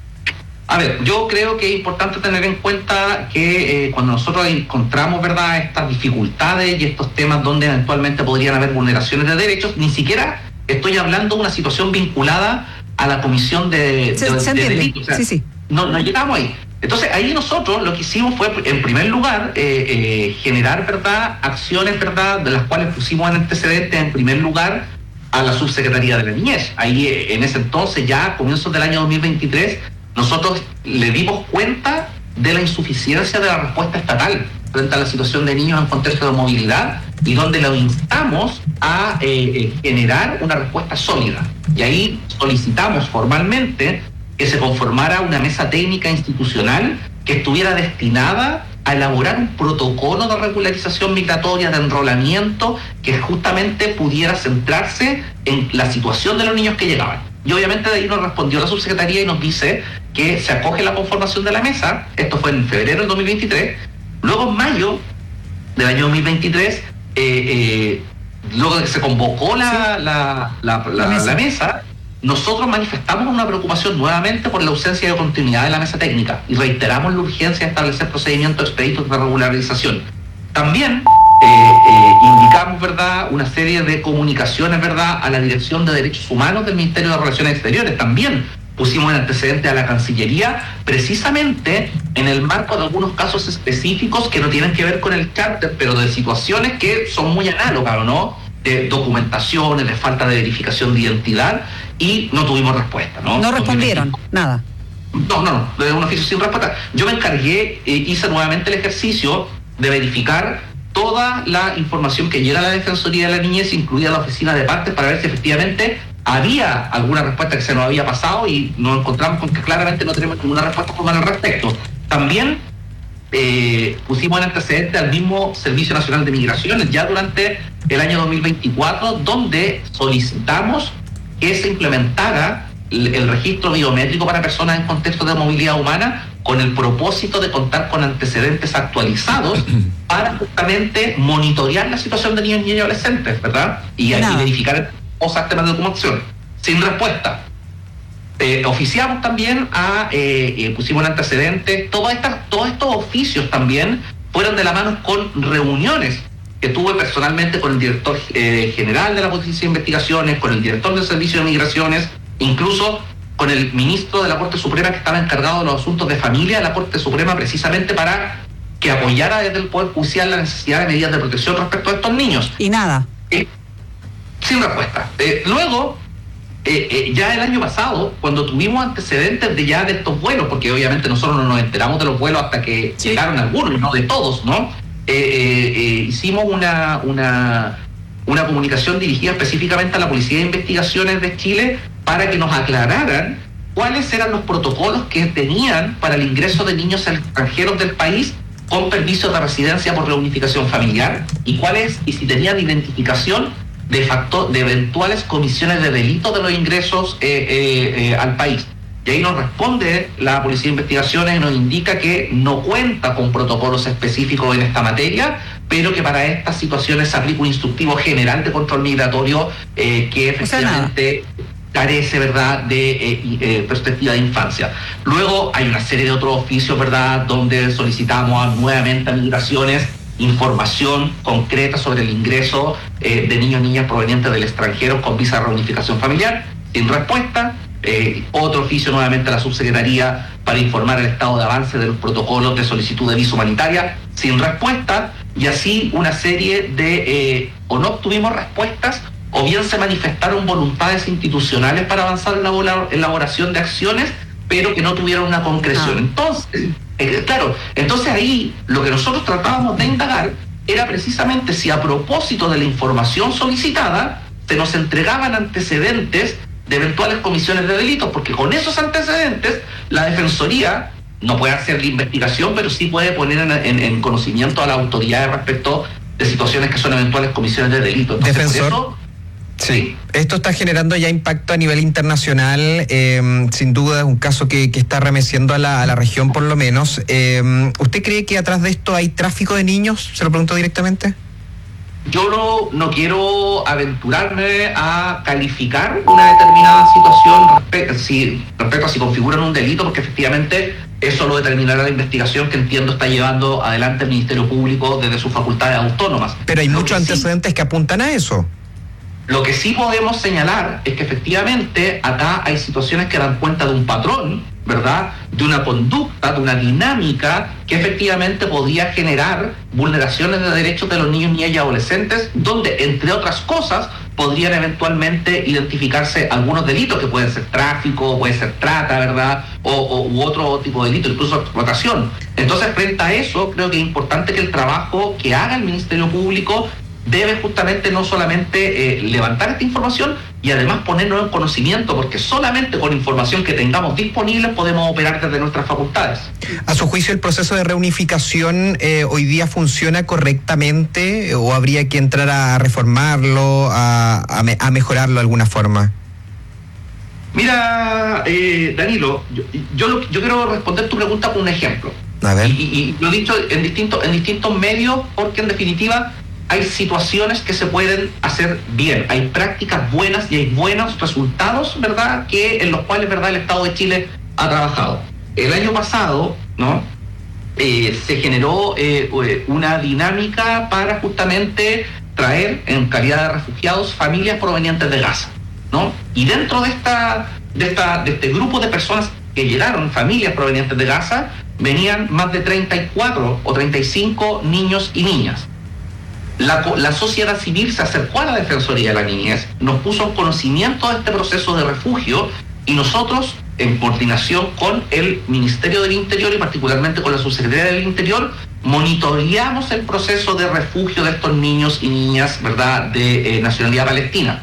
A ver, yo creo que es importante tener en cuenta que cuando nosotros encontramos, ¿verdad?, estas dificultades y estos temas donde eventualmente podrían haber vulneraciones de derechos, ni siquiera estoy hablando de una situación vinculada a la comisión de delitos. O sea, sí. No llegamos ahí. Entonces, ahí nosotros lo que hicimos fue, en primer lugar, generar, ¿verdad?, acciones, ¿verdad?, de las cuales pusimos en antecedentes, en primer lugar, a la Subsecretaría de la Niñez. Ahí, en ese entonces, ya a comienzos del año 2023, nosotros le dimos cuenta de la insuficiencia de la respuesta estatal frente a la situación de niños en contexto de movilidad y donde lo instamos a generar una respuesta sólida. Y ahí solicitamos formalmente que se conformara una mesa técnica institucional que estuviera destinada a elaborar un protocolo de regularización migratoria, de enrolamiento, que justamente pudiera centrarse en la situación de los niños que llegaban. Y obviamente de ahí nos respondió la subsecretaría y nos dice que se acoge la conformación de la mesa. Esto fue en febrero del 2023. Luego en mayo del año 2023, luego de que se convocó la mesa, nosotros manifestamos una preocupación nuevamente por la ausencia de continuidad de la mesa técnica y reiteramos la urgencia de establecer procedimientos expeditos de regularización. También indicamos, ¿verdad?, una serie de comunicaciones, ¿verdad?, a la Dirección de Derechos Humanos del Ministerio de Relaciones Exteriores. También pusimos en antecedente a la Cancillería, precisamente en el marco de algunos casos específicos que no tienen que ver con el charter, pero de situaciones que son muy análogas, ¿no?, de documentaciones, de falta de verificación de identidad, y no tuvimos respuesta, ¿no? No respondieron, nada. No, de un oficio sin respuesta. Yo me encargué, hice nuevamente el ejercicio de verificar toda la información que llega a la Defensoría de la Niñez, incluida la oficina de partes, para ver si efectivamente había alguna respuesta que se nos había pasado, y nos encontramos con que claramente no tenemos ninguna respuesta formal al respecto. También pusimos en antecedente al mismo Servicio Nacional de Migraciones ya durante el año 2024, donde solicitamos que se implementara el registro biométrico para personas en contexto de movilidad humana, con el propósito de contar con antecedentes actualizados para justamente monitorear la situación de niños y adolescentes, ¿verdad? Y verificar cosas, temas de documentación. Sin respuesta. Oficiamos también pusimos en antecedentes, todos estos oficios también fueron de la mano con reuniones que tuve personalmente con el director general de la Policía de Investigaciones, con el director del Servicio de Migraciones, incluso con el ministro de la Corte Suprema, que estaba encargado de los asuntos de familia de la Corte Suprema, precisamente para que apoyara desde el Poder Judicial la necesidad de medidas de protección respecto a estos niños. Y nada. Sin respuesta. Luego, ya el año pasado, cuando tuvimos antecedentes de estos vuelos, porque obviamente nosotros no nos enteramos de los vuelos hasta que llegaron algunos, no de todos, ¿no? Hicimos una comunicación dirigida específicamente a la Policía de Investigaciones de Chile para que nos aclararan cuáles eran los protocolos que tenían para el ingreso de niños extranjeros del país con permiso de residencia por reunificación familiar, y si tenían identificación de eventuales comisiones de delitos de los ingresos al país. Y ahí nos responde la Policía de Investigaciones y nos indica que no cuenta con protocolos específicos en esta materia, pero que para estas situaciones se aplica un instructivo general de control migratorio que efectivamente carece, ¿verdad?, de perspectiva de infancia. Luego hay una serie de otros oficios, ¿verdad?, donde solicitamos nuevamente a Migraciones información concreta sobre el ingreso de niños y niñas provenientes del extranjero con visa de reunificación familiar, sin respuesta. Otro oficio nuevamente a la subsecretaría para informar el estado de avance de los protocolos de solicitud de visa humanitaria, sin respuesta. Y así una serie de o no obtuvimos respuestas o bien se manifestaron voluntades institucionales para avanzar en la elaboración de acciones, pero que no tuvieron una concreción. Entonces, entonces ahí lo que nosotros tratábamos de indagar era precisamente si a propósito de la información solicitada se nos entregaban antecedentes de eventuales comisiones de delitos, porque con esos antecedentes la Defensoría no puede hacer la investigación, pero sí puede poner en conocimiento a la autoridad respecto de situaciones que son eventuales comisiones de delitos. Entonces, Defensor. por eso, Sí, esto está generando ya impacto a nivel internacional, sin duda es un caso que está remeciendo a la región por lo menos. ¿Usted cree que atrás de esto hay tráfico de niños? Se lo pregunto directamente. Yo no quiero aventurarme a calificar una determinada situación respecto a si configuran un delito, porque efectivamente eso lo determinará la investigación que entiendo está llevando adelante el Ministerio Público desde sus facultades autónomas. Pero hay muchos antecedentes que apuntan a eso. Lo que sí podemos señalar es que efectivamente acá hay situaciones que dan cuenta de un patrón, ¿verdad?, de una conducta, de una dinámica que efectivamente podía generar vulneraciones de derechos de los niños, niñas y adolescentes, donde, entre otras cosas, podrían eventualmente identificarse algunos delitos que pueden ser tráfico, puede ser trata, ¿verdad?, u otro tipo de delito, incluso explotación. Entonces, frente a eso, creo que es importante que el trabajo que haga el Ministerio Público debe justamente no solamente levantar esta información y además ponernos en conocimiento, porque solamente con información que tengamos disponible podemos operar desde nuestras facultades. ¿A su juicio el proceso de reunificación hoy día funciona correctamente o habría que entrar a reformarlo, a mejorarlo de alguna forma? Mira, Danilo, yo quiero responder tu pregunta con un ejemplo. A ver. Y lo he dicho en distintos medios, porque en definitiva hay situaciones que se pueden hacer bien, hay prácticas buenas y hay buenos resultados, ¿verdad?, que en los cuales, ¿verdad?, el Estado de Chile ha trabajado. El año pasado, ¿no?, se generó una dinámica para justamente traer en calidad de refugiados familias provenientes de Gaza, ¿no? Y dentro de este grupo de personas que llegaron, familias provenientes de Gaza, venían más de 34 o 35 niños y niñas. La sociedad civil se acercó a la Defensoría de la Niñez, nos puso en conocimiento de este proceso de refugio y nosotros, en coordinación con el Ministerio del Interior y particularmente con la Subsecretaría del Interior, monitoreamos el proceso de refugio de estos niños y niñas, ¿verdad?, de nacionalidad palestina.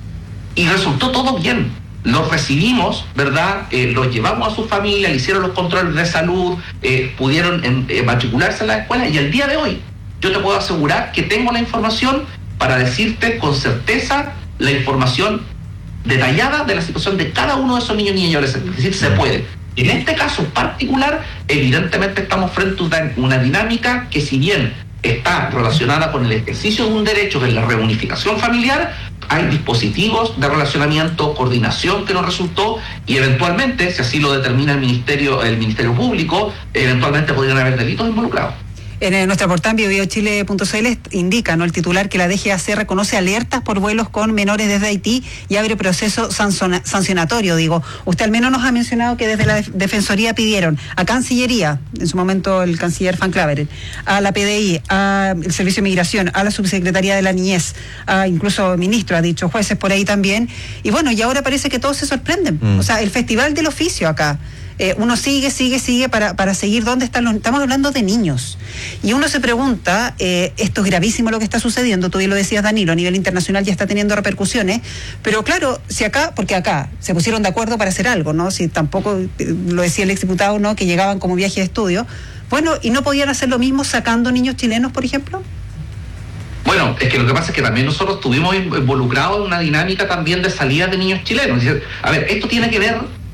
Y resultó todo bien. Los recibimos, ¿verdad?, los llevamos a su familia, le hicieron los controles de salud, pudieron matricularse en la escuela y al día de hoy yo te puedo asegurar que tengo la información para decirte con certeza la información detallada de la situación de cada uno de esos niños, niñas y adolescentes. Es decir, se puede. En este caso particular, evidentemente estamos frente a una dinámica que, si bien está relacionada con el ejercicio de un derecho, que es la reunificación familiar, hay dispositivos de relacionamiento, coordinación que nos resultó y eventualmente, si así lo determina el Ministerio Público, eventualmente podrían haber delitos involucrados. En nuestra portal biobiochile.cl indica, ¿no?, el titular que la DGAC reconoce alertas por vuelos con menores desde Haití y abre proceso sancionatorio. Digo, usted al menos nos ha mencionado que desde la Defensoría pidieron a Cancillería, en su momento el canciller Van Claveren, a la PDI, al Servicio de Migración, a la Subsecretaría de la Niñez, a incluso ministro, ha dicho, jueces por ahí también. Y bueno, y ahora parece que todos se sorprenden. O sea, el Festival del Oficio acá. Uno sigue para seguir dónde están estamos hablando de niños y uno se pregunta, esto es gravísimo lo que está sucediendo, tú bien lo decías, Danilo, a nivel internacional ya está teniendo repercusiones, pero claro, si acá, porque acá se pusieron de acuerdo para hacer algo, ¿no? Si tampoco, lo decía el exdiputado, ¿no?, que llegaban como viaje de estudio, bueno, y no podían hacer lo mismo sacando niños chilenos, por ejemplo. Bueno, es que lo que pasa es que también nosotros estuvimos involucrados en una dinámica también de salida de niños chilenos. A ver, esto tiene que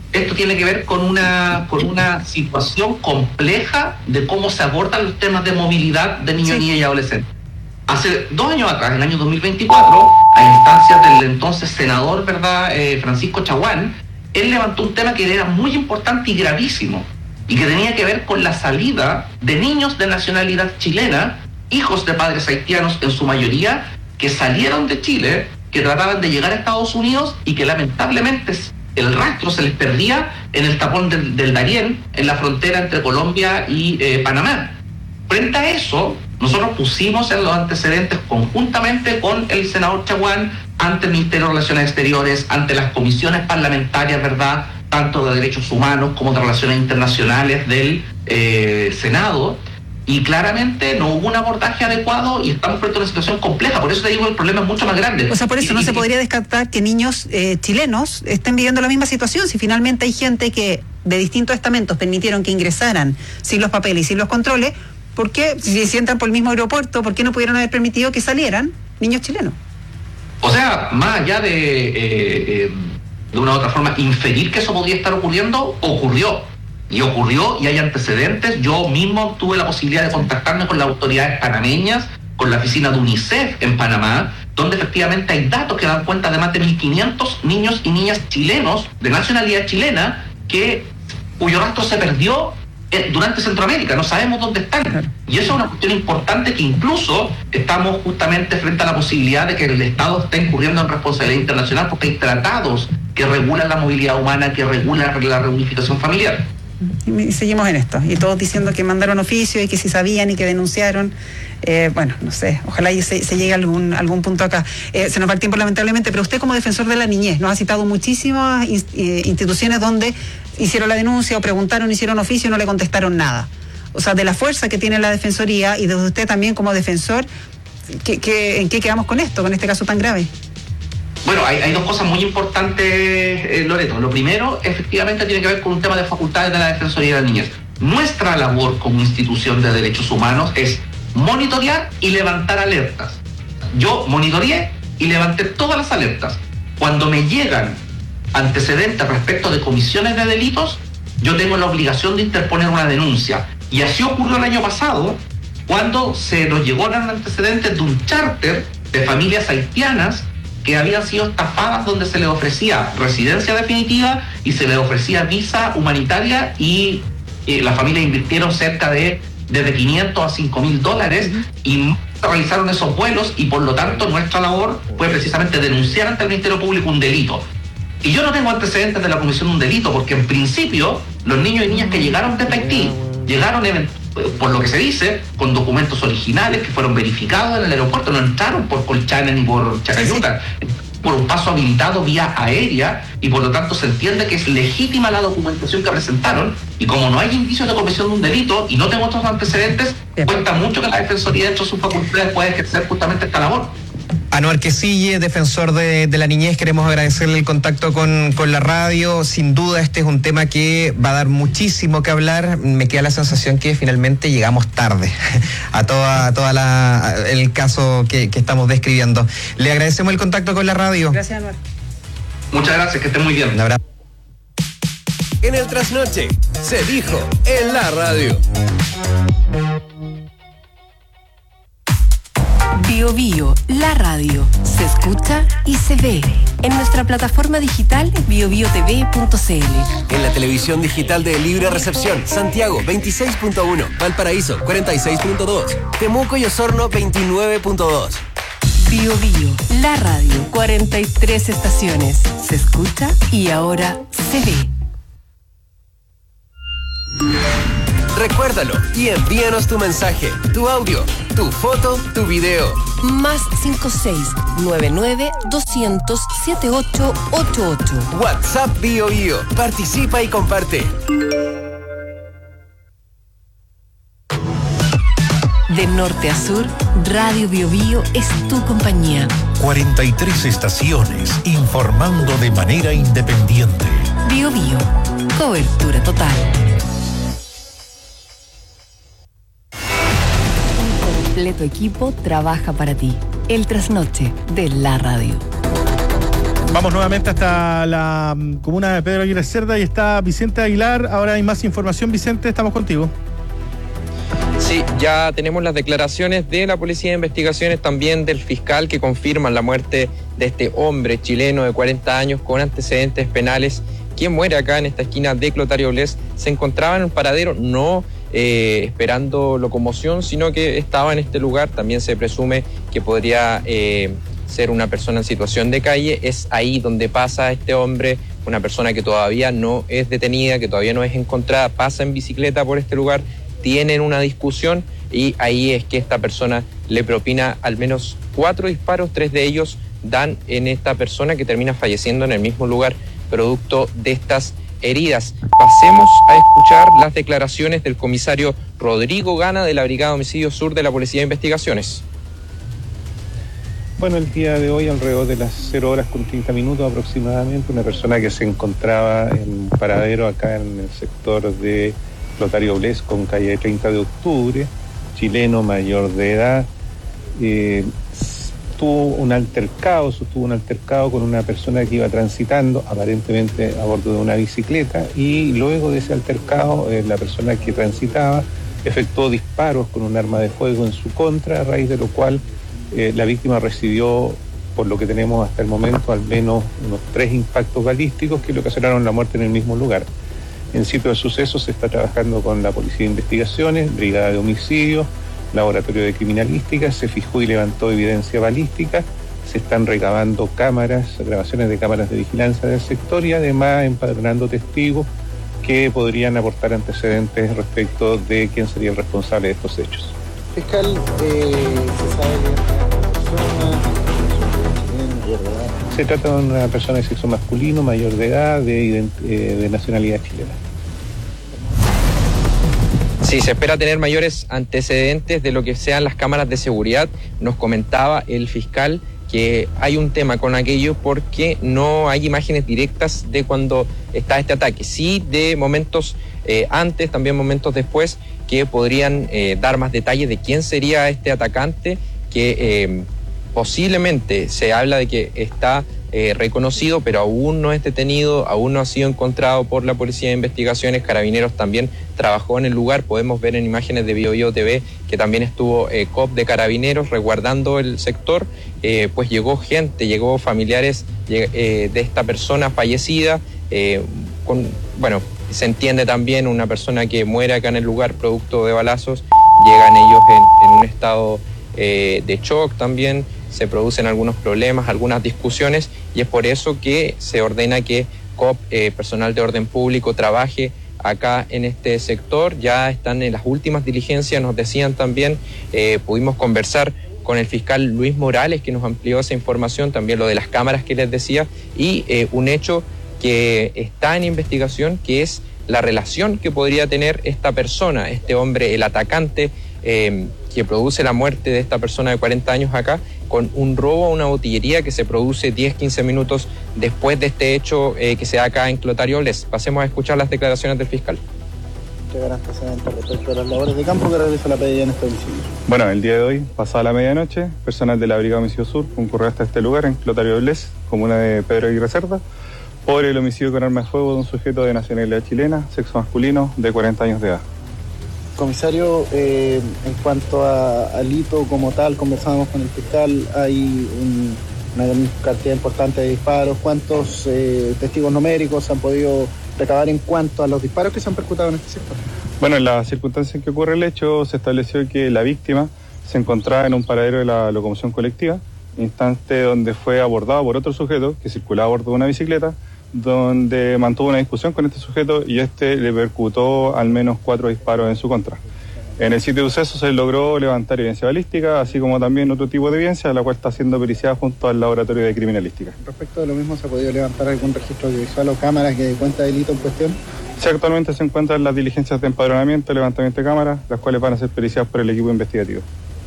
ver con una situación compleja de cómo se abordan los temas de movilidad de niños, niñas y adolescentes. Hace 2 años atrás, en el año 2024, a instancias del entonces senador, ¿verdad?, Francisco Chaguán, él levantó un tema que era muy importante y gravísimo, y que tenía que ver con la salida de niños de nacionalidad chilena, hijos de padres haitianos en su mayoría, que salieron de Chile, que trataban de llegar a Estados Unidos y que lamentablemente el rastro se les perdía en el tapón del Darién, en la frontera entre Colombia y Panamá. Frente a eso, nosotros pusimos en los antecedentes conjuntamente con el senador Chaguán ante el Ministerio de Relaciones Exteriores, ante las comisiones parlamentarias, ¿verdad?, tanto de Derechos Humanos como de Relaciones Internacionales del Senado, y claramente no hubo un abordaje adecuado y estamos frente a una situación compleja. Por eso te digo, el problema es mucho más grande. O sea, por eso no se podría descartar que niños chilenos estén viviendo la misma situación. Si finalmente hay gente que de distintos estamentos permitieron que ingresaran sin los papeles y sin los controles, ¿por qué, si entran por el mismo aeropuerto, por qué no pudieron haber permitido que salieran niños chilenos? O sea, más allá de una u otra forma inferir que eso podía estar ocurriendo, ocurrió y hay antecedentes. Yo mismo tuve la posibilidad de contactarme con las autoridades panameñas, con la oficina de UNICEF en Panamá, donde efectivamente hay datos que dan cuenta de más de 1.500 niños y niñas chilenos de nacionalidad chilena cuyo rastro se perdió durante Centroamérica. No sabemos dónde están, y eso es una cuestión importante, que incluso estamos justamente frente a la posibilidad de que el Estado esté incurriendo en responsabilidad internacional, porque hay tratados que regulan la movilidad humana, que regulan la reunificación familiar. Y seguimos en esto, y todos diciendo que mandaron oficio y que sí sabían y que denunciaron. Bueno, no sé, ojalá se llegue a algún punto acá. Se nos va el tiempo, lamentablemente, pero usted, como defensor de la niñez, nos ha citado muchísimas instituciones donde hicieron la denuncia o preguntaron, hicieron oficio y no le contestaron nada. O sea, de la fuerza que tiene la Defensoría y de usted también como defensor, ¿en qué quedamos con esto, con este caso tan grave? Bueno, hay dos cosas muy importantes, Loreto. Lo primero, efectivamente, tiene que ver con un tema de facultades de la Defensoría de la Niñez. Nuestra labor como institución de derechos humanos es monitorear y levantar alertas. Yo monitoreé y levanté todas las alertas. Cuando me llegan antecedentes respecto de comisiones de delitos, yo tengo la obligación de interponer una denuncia. Y así ocurrió el año pasado, cuando se nos llegaron antecedentes de un charter de familias haitianas que habían sido estafadas, donde se les ofrecía residencia definitiva y se les ofrecía visa humanitaria, y las familias invirtieron cerca de desde $500 a $5,000 y realizaron esos vuelos, y por lo tanto nuestra labor fue precisamente denunciar ante el Ministerio Público un delito. Y yo no tengo antecedentes de la comisión de un delito, porque en principio los niños y niñas que llegaron desde Haití llegaron, por lo que se dice, con documentos originales que fueron verificados en el aeropuerto, no entraron por Colchane ni por Chacayuta, por un paso habilitado vía aérea, y por lo tanto se entiende que es legítima la documentación que presentaron, y como no hay indicios de comisión de un delito y no tengo otros antecedentes, cuenta mucho que la Defensoría, dentro de sus facultades, puede ejercer justamente esta labor. Anuar Quesille, defensor de la niñez, queremos agradecerle el contacto con la radio. Sin duda este es un tema que va a dar muchísimo que hablar. Me queda la sensación que finalmente llegamos tarde a el caso que estamos describiendo. Le agradecemos el contacto con la radio. Gracias, Anuar. Muchas gracias, que estén muy bien. Un abrazo. En el trasnoche se dijo en la radio. Bio Bio, la radio, se escucha y se ve en nuestra plataforma digital biobiotv.cl. En la televisión digital de Libre Recepción, Santiago 26.1, Valparaíso 46.2, Temuco y Osorno 29.2. Bio Bio, la radio, 43 estaciones, se escucha y ahora se ve. Recuérdalo y envíanos tu mensaje, tu audio, tu foto, tu video. Más 56-99-200-7888. WhatsApp Bio Bio. Participa y comparte. De norte a sur, Radio Bio Bio es tu compañía. 43 estaciones informando de manera independiente. Bio Bio, cobertura total. Completo equipo trabaja para ti. El trasnoche de la radio. Vamos nuevamente hasta la comuna de Pedro Aguirre Cerda y está Vicente Aguilar. Ahora hay más información. Vicente, estamos contigo. Sí, ya tenemos las declaraciones de la Policía de Investigaciones, también del fiscal, que confirman la muerte de este hombre chileno de 40 años con antecedentes penales, quien muere acá en esta esquina de Clotario Bles. Se encontraba en un paradero, no esperando locomoción, sino que estaba en este lugar. También se presume que podría ser una persona en situación de calle. Es ahí donde pasa este hombre, una persona que todavía no es detenida, que todavía no es encontrada, pasa en bicicleta por este lugar, tienen una discusión y ahí es que esta persona le propina al menos 4 disparos, 3 de ellos dan en esta persona, que termina falleciendo en el mismo lugar producto de estas heridas. Pasemos a escuchar las declaraciones del comisario Rodrigo Gana de la Brigada de Homicidio Sur de la Policía de Investigaciones. Bueno, el día de hoy, alrededor de las 0 horas con 30 minutos aproximadamente, una persona que se encontraba en un paradero acá en el sector de Clotario Bles con calle 30 de octubre, chileno mayor de edad, sostuvo un altercado con una persona que iba transitando, aparentemente a bordo de una bicicleta, y luego de ese altercado, la persona que transitaba efectuó disparos con un arma de fuego en su contra, a raíz de lo cual la víctima recibió, por lo que tenemos hasta el momento, al menos unos 3 impactos balísticos que le ocasionaron la muerte en el mismo lugar. En sitio de suceso se está trabajando con la Policía de Investigaciones, Brigada de Homicidios, Laboratorio de Criminalística, se fijó y levantó evidencia balística, se están recabando grabaciones de cámaras de vigilancia del sector y además empadronando testigos que podrían aportar antecedentes respecto de quién sería el responsable de estos hechos. Fiscal, se sabe que se trata de una persona de sexo masculino, mayor de edad, de nacionalidad chilena. Sí, se espera tener mayores antecedentes de lo que sean las cámaras de seguridad. Nos comentaba el fiscal que hay un tema con aquello porque no hay imágenes directas de cuando está este ataque. Sí, de momentos antes, también momentos después, que podrían dar más detalles de quién sería este atacante, que posiblemente se habla de que está reconocido, pero aún no es detenido, aún no ha sido encontrado por la Policía de Investigaciones. Carabineros también trabajó en el lugar, podemos ver en imágenes de BioBio TV que también estuvo COP de Carabineros resguardando el sector, pues llegó gente, llegó familiares de esta persona fallecida, se entiende también una persona que muere acá en el lugar producto de balazos, llegan ellos en un estado de shock también, se producen algunos problemas, algunas discusiones, y es por eso que se ordena que COP, personal de orden público, trabaje acá en este sector. Ya están en las últimas diligencias, nos decían también, pudimos conversar con el fiscal Luis Morales, que nos amplió esa información, también lo de las cámaras que les decía, y un hecho que está en investigación, que es la relación que podría tener esta persona, este hombre, el atacante, que produce la muerte de esta persona de 40 años acá, con un robo a una botillería que se produce 10-15 minutos después de este hecho que se da acá en Clotario Bles. Pasemos a escuchar las declaraciones del fiscal. ¿Qué antecedentes respecto a las labores de campo que realiza la PDI en este domicilio? Bueno, el día de hoy, pasada la medianoche, personal de la Brigada de Homicidio Sur concurrió hasta este lugar, en Clotario Bles, comuna de Pedro Aguirre Cerda, por el homicidio con arma de fuego de un sujeto de nacionalidad chilena, sexo masculino, de 40 años de edad. Comisario, en cuanto al hito como tal, conversábamos con el fiscal, hay una cantidad importante de disparos. ¿Cuántos testigos numéricos se han podido recabar en cuanto a los disparos que se han percutado en este sector? Bueno, en las circunstancias en que ocurre el hecho, se estableció que la víctima se encontraba en un paradero de la locomoción colectiva, instante donde fue abordado por otro sujeto que circulaba a bordo de una bicicleta, donde mantuvo una discusión con este sujeto y este le percutó al menos 4 disparos en su contra. En el sitio de suceso se logró levantar evidencia balística, así como también otro tipo de evidencia, la cual está siendo periciada junto al Laboratorio de Criminalística. Respecto de lo mismo, ¿se ha podido levantar algún registro audiovisual o cámaras que dé cuenta del delito en cuestión? Sí, actualmente se encuentran las diligencias de empadronamiento, levantamiento de cámaras, las cuales van a ser periciadas por el equipo investigativo.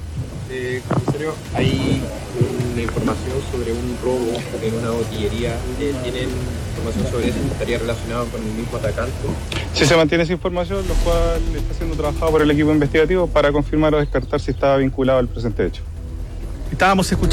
Comisario, hay una información sobre un robo en una botillería. ¿Tienen información sobre eso? ¿Estaría relacionado con el mismo atacante? Sí, se mantiene esa información, lo cual está siendo trabajado por el equipo investigativo para confirmar o descartar si estaba vinculado al presente hecho. Estábamos escuchando